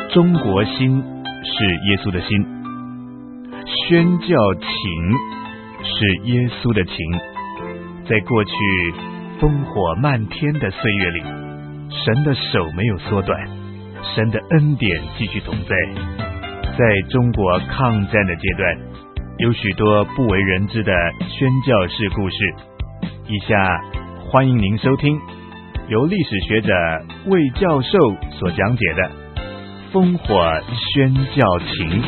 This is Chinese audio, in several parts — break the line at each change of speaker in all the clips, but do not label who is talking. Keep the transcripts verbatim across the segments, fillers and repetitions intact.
中国心是耶稣的心，宣教情是耶稣的情。在过去烽火漫天的岁月里，神的手没有缩短，神的恩典继续同在。在中国抗战的阶段，有许多不为人知的宣教士故事。以下欢迎您收听由历史学者魏教授所讲解的烽火宣教情。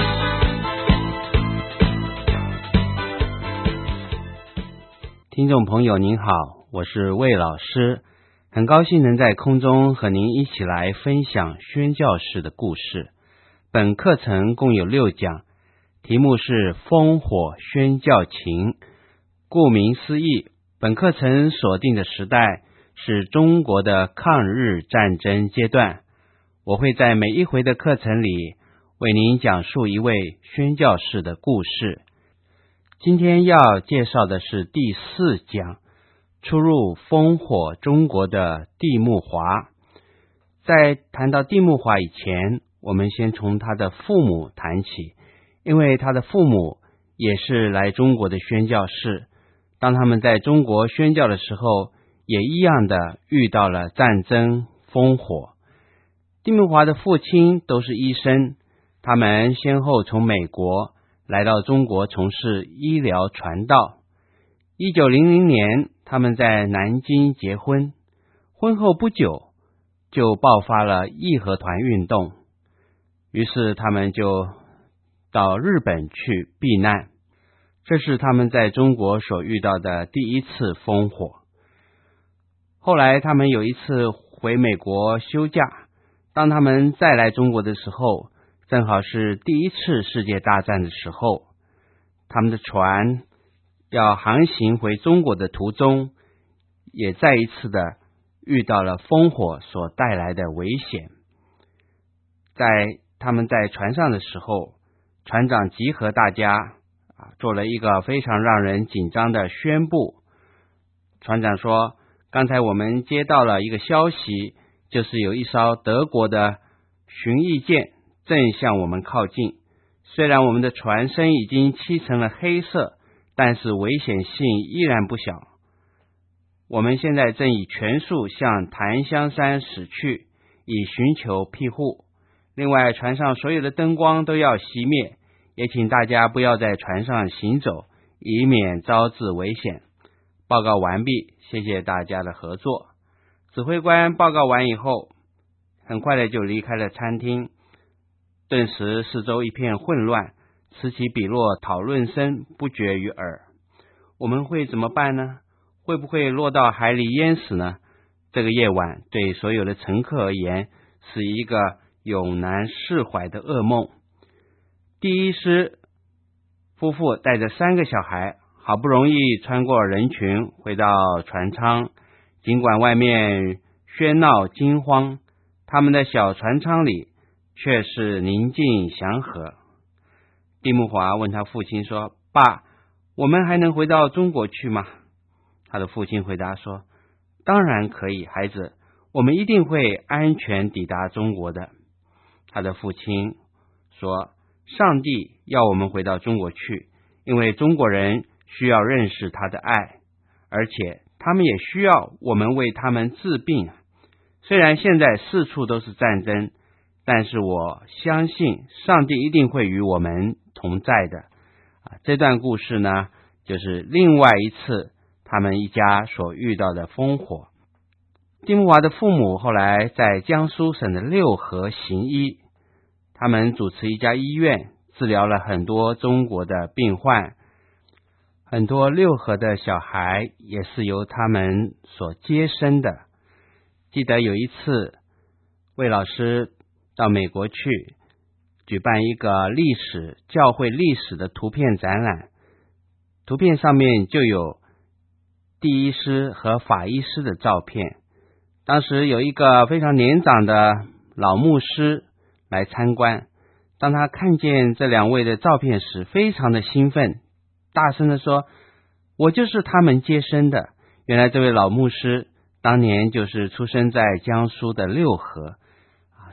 听众朋友您好，我是魏老师，很高兴能在空中和您一起来分享宣教士的故事。本课程共有六讲，题目是烽火宣教情。顾名思义，本课程锁定的时代是中国的抗日战争阶段。我会在每一回的课程里为您讲述一位宣教士的故事。今天要介绍的是第四讲，出入烽火中国的蒂木华。在谈到蒂木华以前，我们先从他的父母谈起，因为他的父母也是来中国的宣教士，当他们在中国宣教的时候，也一样的遇到了战争烽火。蒂木华的父亲都是医生，他们先后从美国来到中国从事医疗传道。一九零零年，他们在南京结婚，婚后不久就爆发了义和团运动，于是他们就到日本去避难。这是他们在中国所遇到的第一次烽火。后来他们有一次回美国休假，当他们再来中国的时候，正好是第一次世界大战的时候，他们的船要航行回中国的途中，也再一次的遇到了烽火所带来的危险。在他们在船上的时候，船长集合大家啊，做了一个非常让人紧张的宣布。船长说，刚才我们接到了一个消息，就是有一艘德国的巡弋舰正向我们靠近，虽然我们的船身已经漆成了黑色，但是危险性依然不小。我们现在正以全速向檀香山驶去，以寻求庇护。另外，船上所有的灯光都要熄灭，也请大家不要在船上行走，以免招致危险。报告完毕，谢谢大家的合作。指挥官报告完以后，很快的就离开了餐厅。顿时四周一片混乱，此起彼落，讨论声不绝于耳。我们会怎么办呢？会不会落到海里淹死呢？这个夜晚对所有的乘客而言是一个永难释怀的噩梦。第一师夫妇带着三个小孩，好不容易穿过人群回到船舱，尽管外面喧闹惊慌，他们的小船舱里却是宁静祥和。蒂木华问他父亲说，爸，我们还能回到中国去吗？他的父亲回答说，当然可以，孩子，我们一定会安全抵达中国的。他的父亲说，上帝要我们回到中国去，因为中国人需要认识他的爱，而且他们也需要我们为他们治病。虽然现在四处都是战争，但是我相信上帝一定会与我们同在的。啊，这段故事呢，就是另外一次他们一家所遇到的烽火。蒂木华的父母后来在江苏省的六合行医，他们主持一家医院，治疗了很多中国的病患，很多六合的小孩也是由他们所接生的。记得有一次，魏老师到美国去举办一个历史教会历史的图片展览，图片上面就有第一师和法医师的照片。当时有一个非常年长的老牧师来参观，当他看见这两位的照片时，非常的兴奋，大声地说，我就是他们接生的。原来这位老牧师当年就是出生在江苏的六合，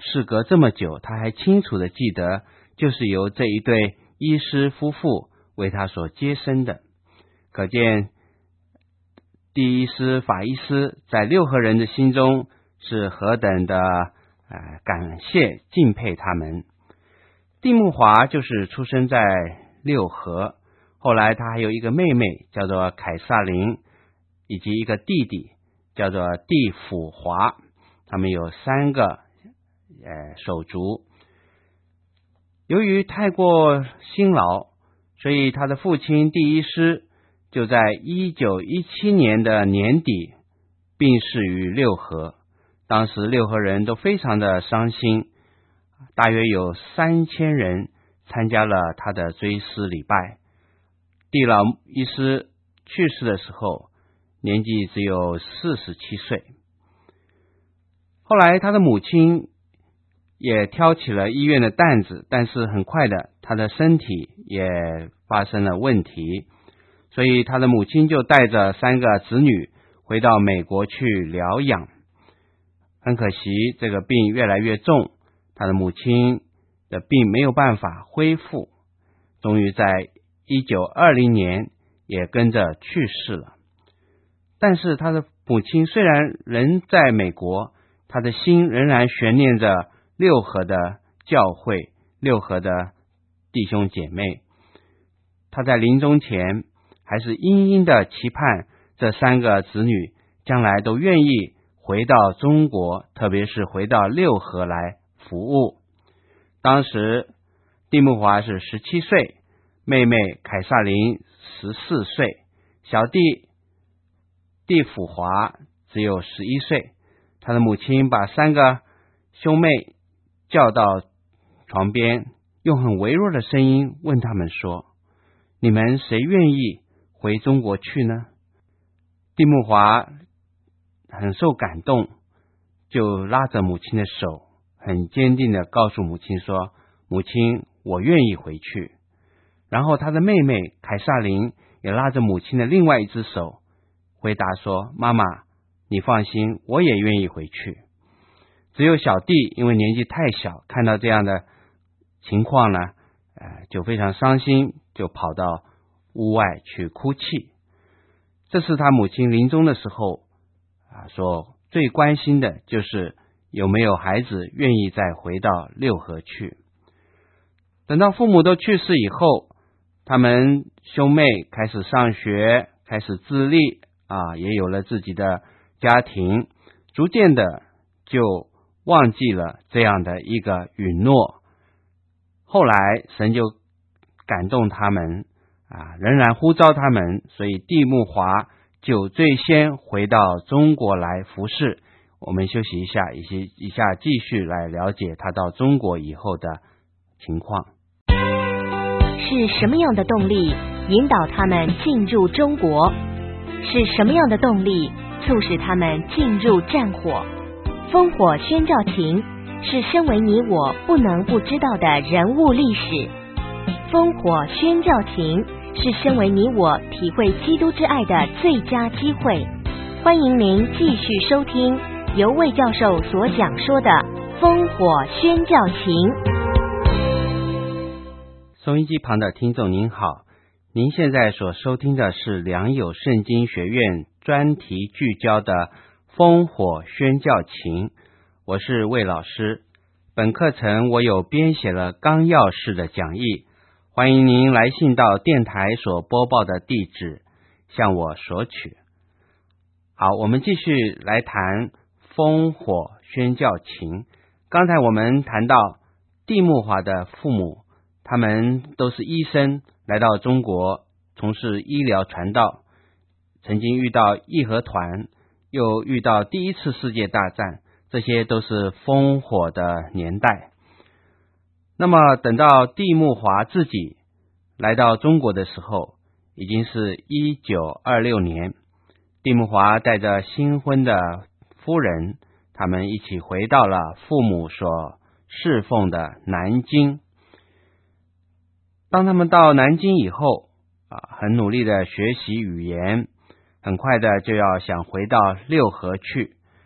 事隔这么久，他还清楚的记得，就是由这一对医师夫妇为他所接生的。可见第一师法医师在六合人的心中是何等的呃感谢敬佩他们。蒂木华就是出生在六合，后来他还有一个妹妹叫做凯撒琳，以及一个弟弟叫做蒂辅华，他们有三个呃手足。由于太过辛劳，所以他的父亲第一师就在一九一七年的年底病逝于六合。当时六合人都非常的伤心，大约有三千人参加了他的追思礼拜。蒂老医师去世的时候年纪只有四十七岁。后来他的母亲也挑起了医院的担子，但是很快的他的身体也发生了问题，所以他的母亲就带着三个子女回到美国去疗养。很可惜，这个病越来越重，他的母亲的病没有办法恢复，终于在一九二零年也跟着去世了。但是他的母亲虽然人在美国，他的心仍然悬念着六合的教会，六合的弟兄姐妹。他在临终前还是殷殷的期盼这三个子女将来都愿意回到中国，特别是回到六合来服务。当时蒂木华是十七岁，妹妹凯撒琳十四岁，小弟蒂辅华只有十一岁。他的母亲把三个兄妹叫到床边，用很微弱的声音问他们说：你们谁愿意回中国去呢？蒂木华很受感动，就拉着母亲的手，很坚定的告诉母亲说：母亲，我愿意回去。然后他的妹妹凯撒琳也拉着母亲的另外一只手，回答说：妈妈，你放心，我也愿意回去。只有小弟因为年纪太小，看到这样的情况呢，呃，就非常伤心，就跑到屋外去哭泣。这是他母亲临终的时候啊，说最关心的就是有没有孩子愿意再回到六合去。等到父母都去世以后，他们兄妹开始上学，开始自立啊，也有了自己的家庭，逐渐的就忘记了这样的一个允诺。后来神就感动他们啊，仍然呼召他们，所以蒂木华就最先回到中国来服侍。我们休息一下，以及以下继续来了解他到中国以后的情况。
是什么样的动力引导他们进入中国？是什么样的动力促使他们进入战火？烽火宣教情是身为你我不能不知道的人物历史。烽火宣教情是身为你我体会基督之爱的最佳机会。欢迎您继续收听由魏教授所讲说的烽火宣教情。
收音机旁的听众您好，您现在所收听的是良友圣经学院专题聚焦的烽火宣教情，我是魏老师。本课程我有编写了纲要式的讲义，欢迎您来信到电台所播报的地址向我索取。好，我们继续来谈烽火宣教情。刚才我们谈到蒂木华的父母，他们都是医生，来到中国从事医疗传道，曾经遇到义和团，又遇到第一次世界大战，这些都是烽火的年代。那么等到蒂木华自己来到中国的时候，已经是一九二六年，蒂木华带着新婚的夫人，他们一起回到了父母所侍奉的南京。当他们到南京以后啊，很努力的学习语言，很快的就要想回到六合去。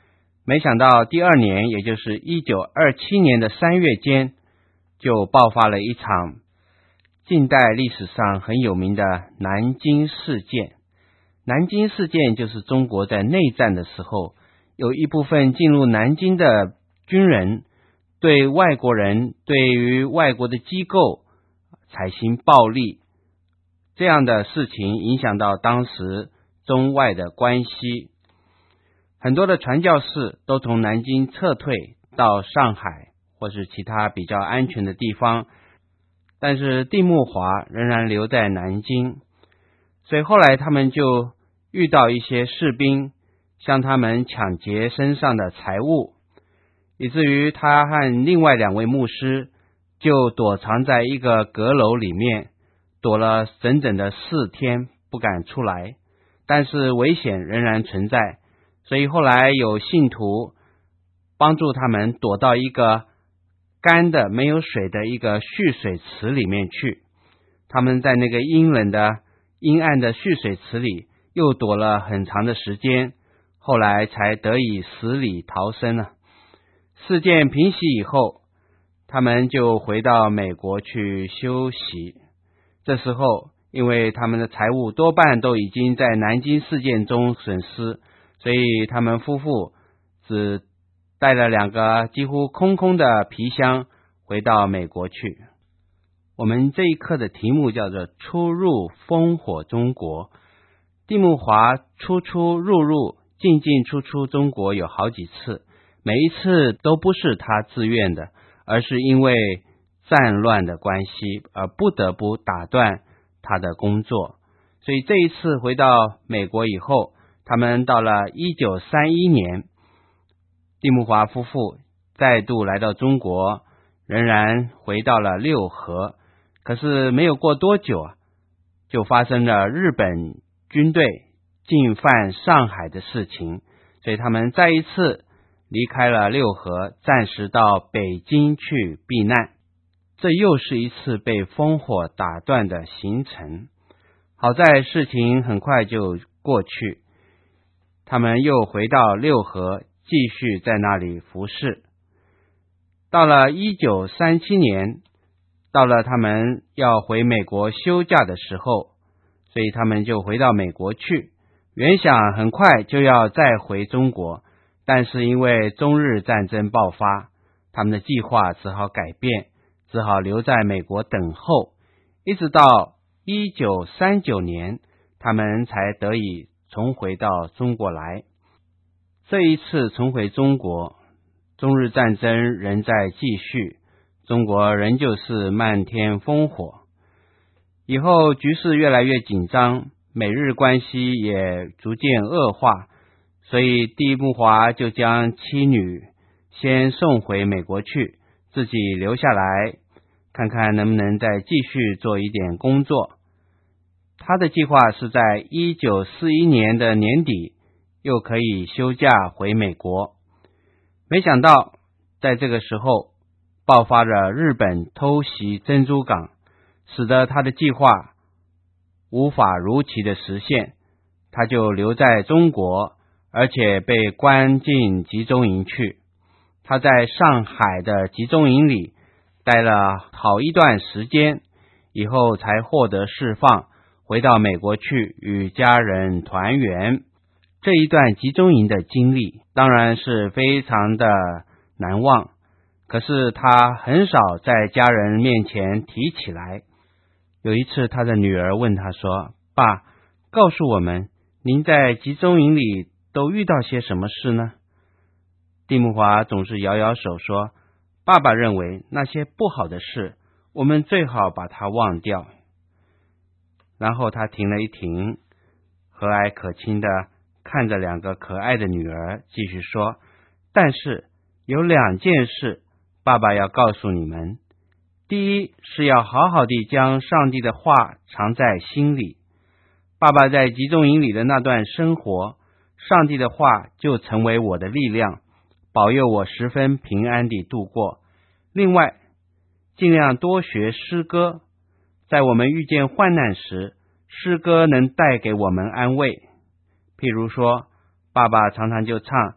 没想到第二年，也就是一九二七年的三月间，就爆发了一场近代历史上很有名的南京事件。南京事件就是中国在内战的时候，有一部分进入南京的军人对外国人、对于外国的机构采行暴力，这样的事情影响到当时中外的关系。很多的传教士都从南京撤退到上海或是其他比较安全的地方，但是蒂慕华仍然留在南京。所以后来他们就遇到一些士兵向他们抢劫身上的财物，以至于他和另外两位牧师就躲藏在一个阁楼里面，躲了整整的四天不敢出来，但是危险仍然存在。所以后来有信徒帮助他们躲到一个干的没有水的一个蓄水池里面去，他们在那个阴冷的阴暗的蓄水池里又躲了很长的时间，后来才得以死里逃生了。事件平息以后，他们就回到美国去休息。这时候因为他们的财物多半都已经在南京事件中损失，所以他们夫妇只带了两个几乎空空的皮箱回到美国去。我们这一课的题目叫做出入烽火中国。蒂慕华出出入入进进出出中国有好几次，每一次都不是他自愿的，而是因为战乱的关系而不得不打断他的工作。所以这一次回到美国以后，他们到了一九三一年，蒂慕华夫妇再度来到中国，仍然回到了六合。可是没有过多久啊，就发生了日本军队进犯上海的事情，所以他们再一次离开了六合，暂时到北京去避难。这又是一次被烽火打断的行程。好在事情很快就过去，他们又回到六合，继续在那里服侍。到了一九三七年，到了他们要回美国休假的时候，所以他们就回到美国去。原想很快就要再回中国，但是因为中日战争爆发，他们的计划只好改变，只好留在美国等候，一直到一九三九年，他们才得以重回到中国来。这一次重回中国，中日战争仍在继续，中国仍旧是漫天烽火。以后局势越来越紧张，美日关系也逐渐恶化，所以蒂慕华就将妻女先送回美国去，自己留下来看看能不能再继续做一点工作。他的计划是在一九四一年的年底又可以休假回美国。没想到在这个时候爆发了日本偷袭珍珠港，使得他的计划无法如期的实现，他就留在中国，而且被关进集中营去。他在上海的集中营里待了好一段时间，以后才获得释放，回到美国去与家人团圆。这一段集中营的经历当然是非常的难忘，可是他很少在家人面前提起来。有一次他的女儿问他说，爸，告诉我们您在集中营里都遇到些什么事呢？蒂慕华总是摇摇手说，爸爸认为那些不好的事我们最好把它忘掉。然后他停了一停，和蔼可亲的看着两个可爱的女儿，继续说，但是有两件事爸爸要告诉你们。第一是要好好地将上帝的话藏在心里。爸爸在集中营里的那段生活，上帝的话就成为我的力量，保佑我十分平安地度过。另外，尽量多学诗歌，在我们遇见患难时，诗歌能带给我们安慰。譬如说，爸爸常常就唱，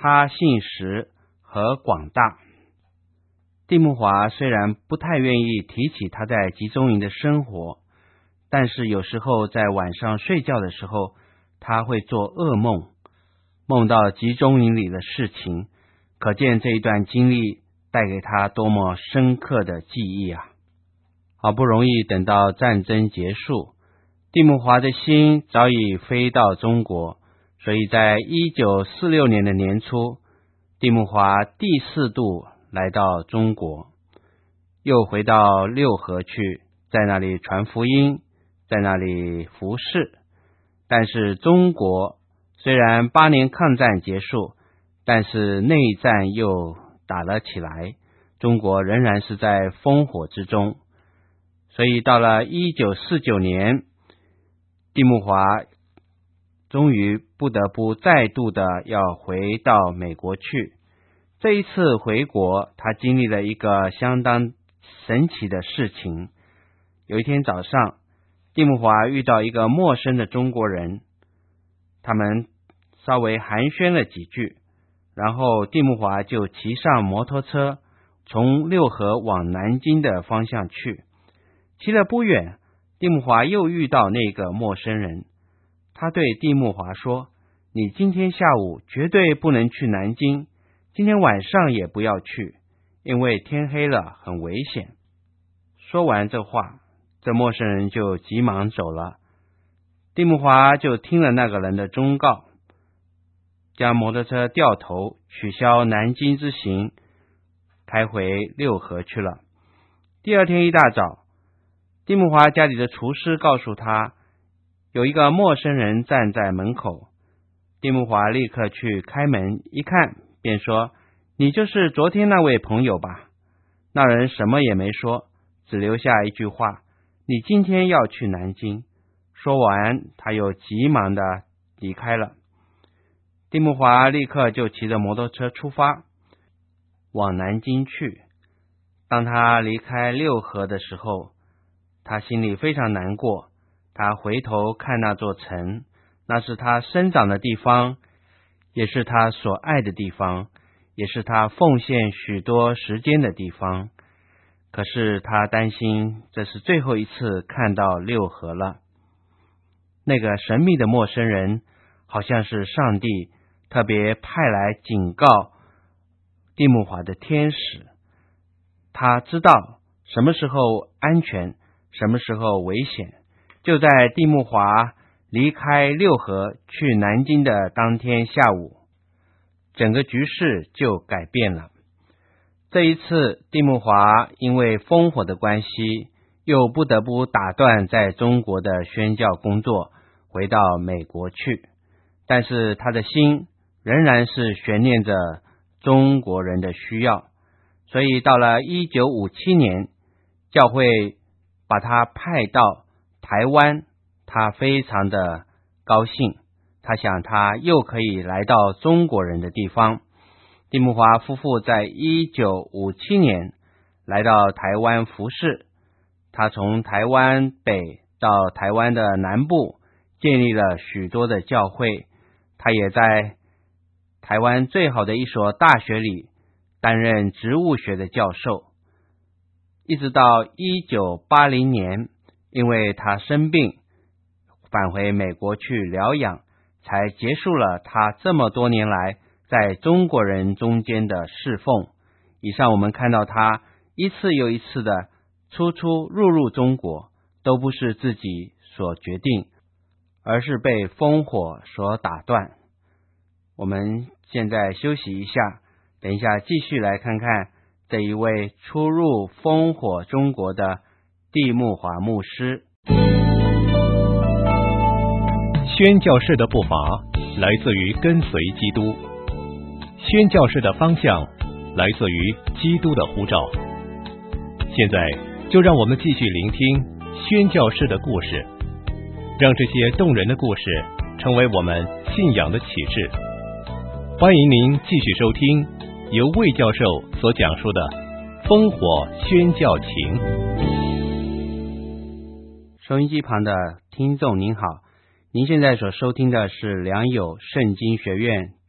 他姓石和广大。蒂木华虽然不太愿意提起他在集中营的生活，但是有时候在晚上睡觉的时候，他会做噩梦，梦到集中营里的事情，可见这一段经历带给他多么深刻的记忆啊！好不容易等到战争结束，蒂木华的心早已飞到中国，所以在一九四六年的年初，蒂木华第四度来到中国，又回到六合去，在那里传福音，在那里服侍。但是中国虽然八年抗战结束，但是内战又打了起来，中国仍然是在烽火之中。所以到了一九四九年，蒂木华终于不得不再度的要回到美国去。这一次回国，他经历了一个相当神奇的事情。有一天早上，蒂木华遇到一个陌生的中国人，他们稍微寒暄了几句，然后蒂木华就骑上摩托车，从六合往南京的方向去。骑了不远，蒂木华又遇到那个陌生人，他对蒂木华说：你今天下午绝对不能去南京，今天晚上也不要去，因为天黑了很危险。说完这话，这陌生人就急忙走了。蒂木华就听了那个人的忠告，将摩托车掉头，取消南京之行，开回六合去了。第二天一大早，蒂木华家里的厨师告诉他，有一个陌生人站在门口。蒂木华立刻去开门，一看便说：你就是昨天那位朋友吧？那人什么也没说，只留下一句话：你今天要去南京。说完，他又急忙的离开了。蒂木华立刻就骑着摩托车出发，往南京去。当他离开六合的时候，他心里非常难过。他回头看那座城，那是他生长的地方，也是他所爱的地方，也是他奉献许多时间的地方。可是他担心这是最后一次看到六合了。那个神秘的陌生人好像是上帝特别派来警告蒂木华的天使，他知道什么时候安全，什么时候危险。就在蒂木华离开六合去南京的当天下午，整个局势就改变了。这一次蒂木华因为烽火的关系，又不得不打断在中国的宣教工作，回到美国去。但是他的心仍然是悬念着中国人的需要，所以到了一九五七年，教会把他派到台湾，他非常的高兴，他想他又可以来到中国人的地方。蒂木华夫妇在一九五七年来到台湾服侍，他从台湾北到台湾的南部建立了许多的教会，他也在台湾最好的一所大学里担任植物学的教授。一直到一九八零年，因为他生病返回美国去疗养，才结束了他这么多年来在中国人中间的侍奉。以上我们看到他一次又一次的出出入入中国，都不是自己所决定，而是被烽火所打断。我们现在休息一下，等一下继续来看看这一位出入烽火中国的蒂木华牧师。
宣教士的步伐来自于跟随基督，宣教士的方向来自于基督的呼召。现在就让我们继续聆听宣教士的故事，让这些动人的故事成为我们信仰的启示。欢迎您继续收听由魏教授所讲述的烽火宣教情。
收音机旁的听众您好，您现在所收听的是良友圣经学院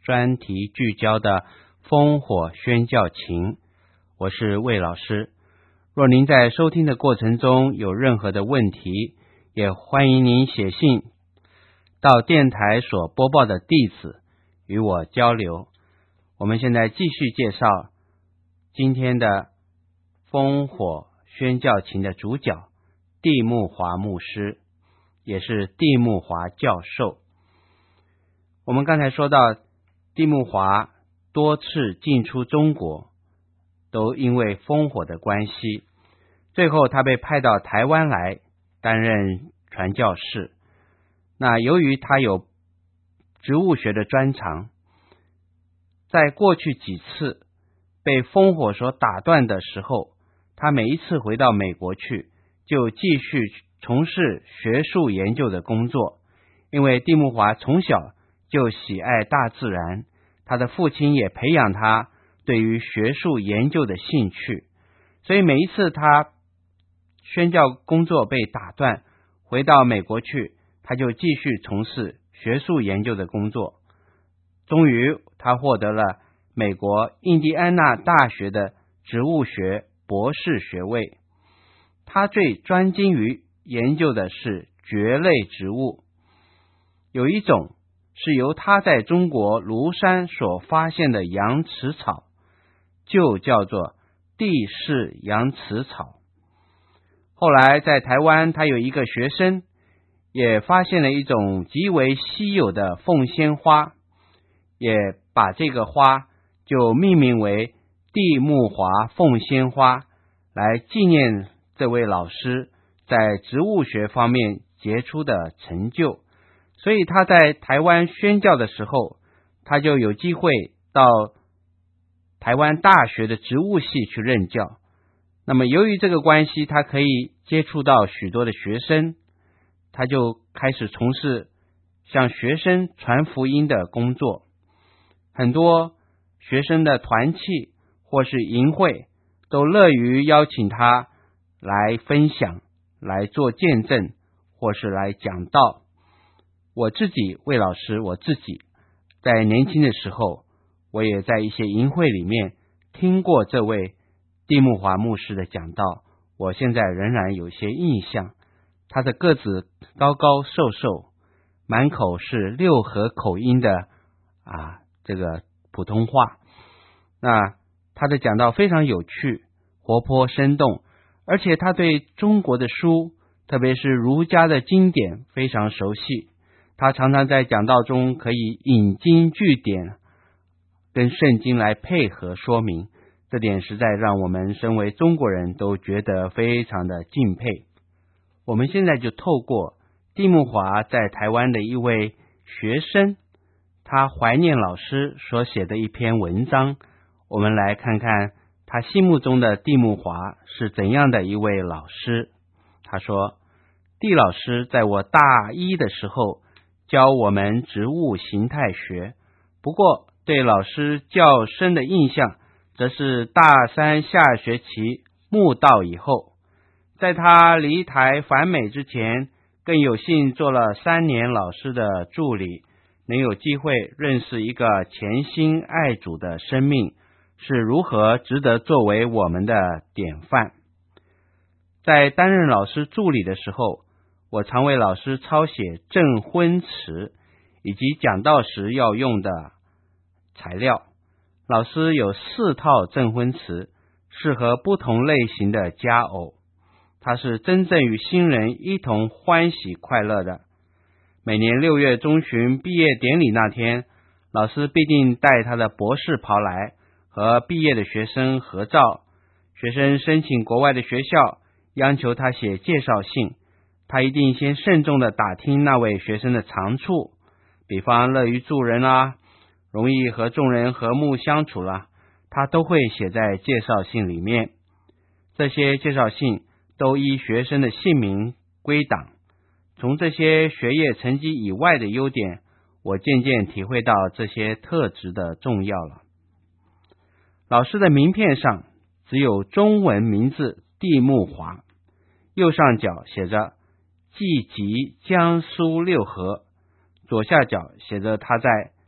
专题聚焦的烽火宣教情。我是魏老师。若您在收听的过程中有任何的问题，也欢迎您写信到电台所播报的地址与我交流。我们现在继续介绍今天的烽火宣教情的主角蒂慕华牧师，也是蒂慕华教授。我们刚才说到蒂慕华多次进出中国，都因为烽火的关系，最后他被派到台湾来担任传教士。那由于他有植物学的专长，在过去几次被烽火所打断的时候，他每一次回到美国去，就继续从事学术研究的工作。因为蒂慕华从小就喜爱大自然，他的父亲也培养他对于学术研究的兴趣，所以每一次他宣教工作被打断，回到美国去，他就继续从事学术研究的工作。终于他获得了美国印第安纳大学的植物学博士学位。他最专精于研究的是蕨类植物，有一种是由他在中国庐山所发现的羊齿草，就叫做地势羊齿草。后来在台湾，他有一个学生也发现了一种极为稀有的凤仙花，也把这个花就命名为蒂慕华凤仙花，来纪念这位老师在植物学方面杰出的成就。所以他在台湾宣教的时候，他就有机会到台湾大学的植物系去任教。那么由于这个关系，他可以接触到许多的学生，他就开始从事向学生传福音的工作。很多学生的团契或是营会都乐于邀请他来分享，来做见证，或是来讲道。我自己魏老师，我自己在年轻的时候，我也在一些营会里面听过这位蒂慕华牧师的讲道，我现在仍然有些印象。他的个子高高瘦瘦，满口是六合口音的啊，这个普通话。那他的讲道非常有趣，活泼生动，而且他对中国的书，特别是儒家的经典非常熟悉。他常常在讲道中可以引经据典，跟圣经来配合说明，这点实在让我们身为中国人都觉得非常的敬佩。我们现在就透过蒂慕华在台湾的一位学生，他怀念老师所写的一篇文章，我们来看看他心目中的蒂慕华是怎样的一位老师。他说，蒂老师在我大一的时候教我们植物形态学，不过对老师较深的印象则是大三下学期慕道以后。在他离台返美之前，更有幸做了三年老师的助理，能有机会认识一个潜心爱主的生命是如何值得作为我们的典范。在担任老师助理的时候，我常为老师抄写证婚词以及讲道时要用的材料。老师有四套证婚词，适合不同类型的佳偶，它是真正与新人一同欢喜快乐的。每年六月中旬毕业典礼那天，老师必定带他的博士袍来和毕业的学生合照。学生申请国外的学校，央求他写介绍信，他一定先慎重的打听那位学生的长处，比方乐于助人啦，容易和众人和睦相处啦，他都会写在介绍信里面。这些介绍信都依学生的姓名归档。从这些学业成绩以外的优点，我渐渐体会到这些特质的重要了。老师的名片上只有中文名字蒂慕华，右上角写着寄籍江苏六合，左下角写着他在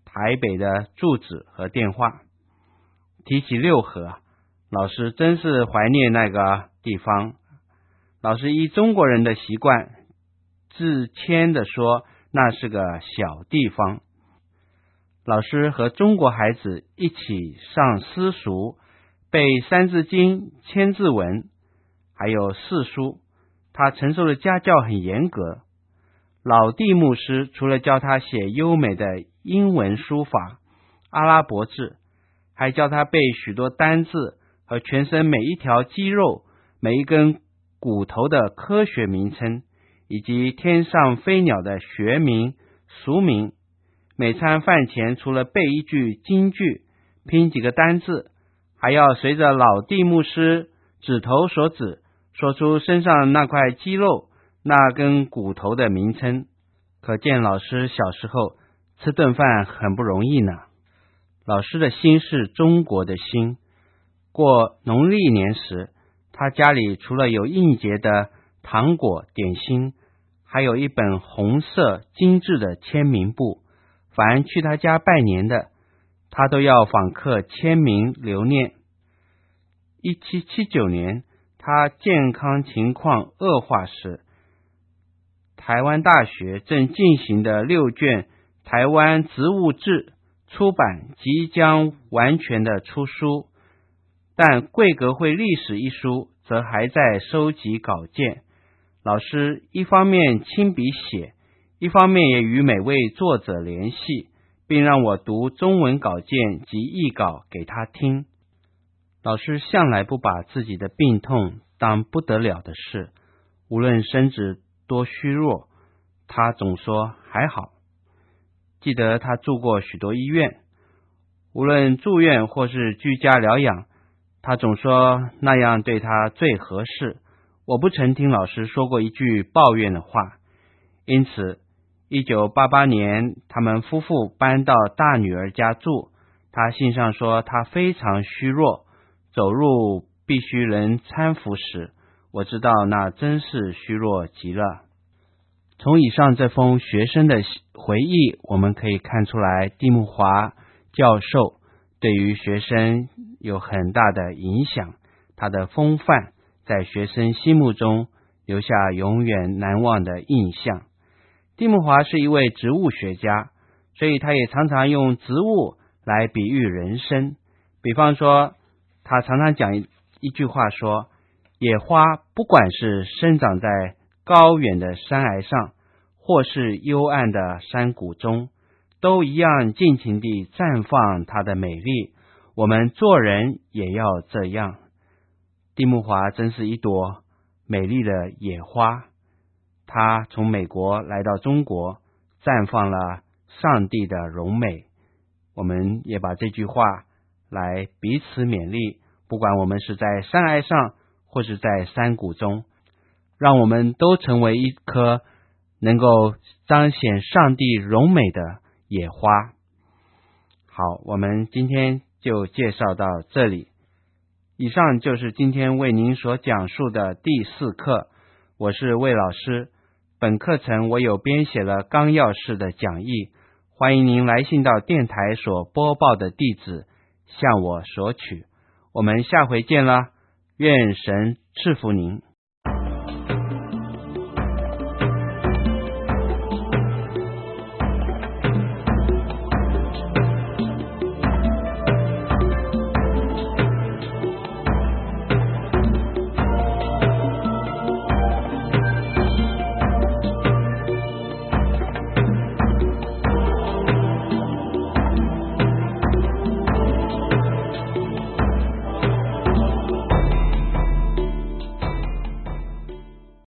台北的住址和电话。提起六合，老师真是怀念那个地方。老师依中国人的习惯，自谦地说那是个小地方。老师和中国孩子一起上私塾，背三字经、千字文，还有四书。他承受的家教很严格。老弟牧师除了教他写优美的英文书法、阿拉伯字，还教他背许多单字和全身每一条肌肉、每一根骨头的科学名称，以及天上飞鸟的学名、俗名。每餐饭前除了背一句金句，拼几个单字，还要随着老弟牧师指头所指，说出身上那块肌肉、那根骨头的名称。可见老师小时候吃顿饭很不容易呢。老师的心是中国的心。过农历年时，他家里除了有应节的糖果点心，还有一本红色精致的签名簿。凡去他家拜年的，他都要访客签名留念。一七七九年，他健康情况恶化时，台湾大学正进行的六卷台湾植物志出版即将完全的出书，但贵格会历史一书则还在收集稿件。老师一方面亲笔写，一方面也与每位作者联系，并让我读中文稿件及译稿给他听。老师向来不把自己的病痛当不得了的事，无论身子多虚弱，他总说还好。记得他住过许多医院，无论住院或是居家疗养，他总说那样对他最合适。我不曾听老师说过一句抱怨的话。因此一九八八年他们夫妇搬到大女儿家住，他信上说他非常虚弱，走路必须人搀扶时，我知道那真是虚弱极了。从以上这封学生的回忆，我们可以看出来蒂木华教授对于学生有很大的影响，他的风范在学生心目中留下永远难忘的印象。蒂木华是一位植物学家，所以他也常常用植物来比喻人生。比方说，他常常讲 一, 一句话说，野花不管是生长在高远的山崖上，或是幽暗的山谷中，都一样尽情地绽放它的美丽。我们做人也要这样。蒂木华真是一朵美丽的野花，他从美国来到中国，绽放了上帝的荣美。我们也把这句话来彼此勉励，不管我们是在山崖上或是在山谷中，让我们都成为一棵能够彰显上帝荣美的野花。好，我们今天就介绍到这里。以上就是今天为您所讲述的第四课，我是魏老师。本课程我有编写了纲要式的讲义，欢迎您来信到电台所播报的地址向我索取。我们下回见了，愿神赐福您。